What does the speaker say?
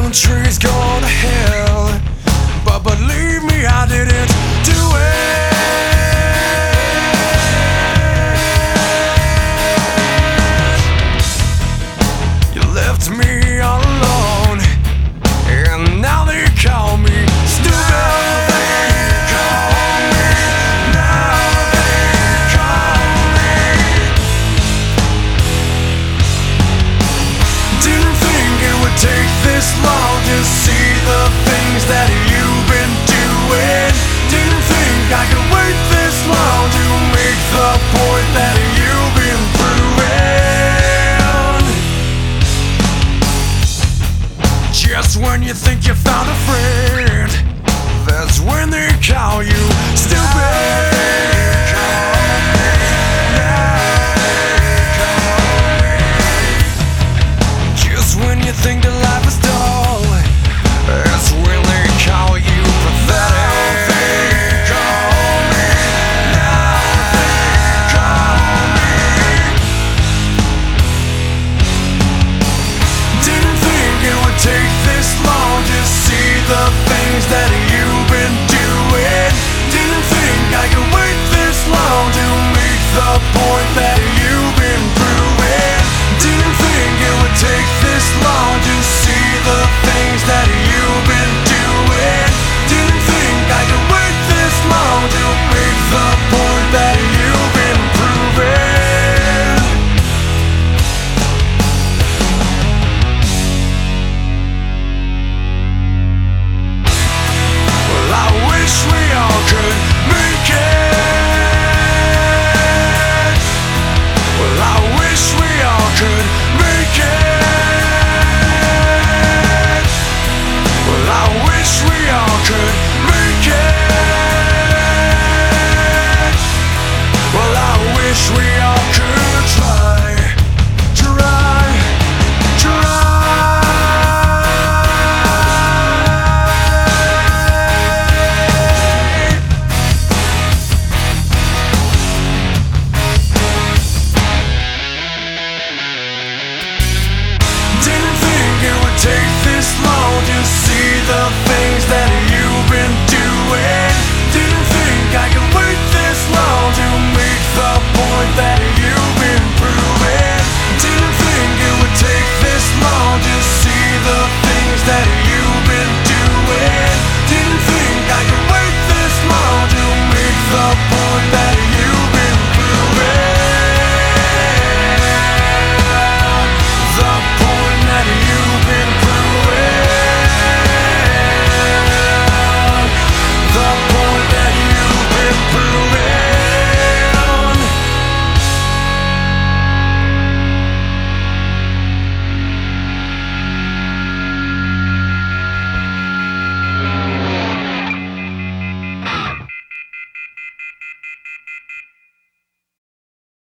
trees go to hell, but believe me, I didn't do it. You left me all alone, and now they call me stupid. Take this long to see the things that you've been doing. Didn't think I could wait this long to make the point that you've been proving. Just when you think you found a friend, that's when they call you stupid.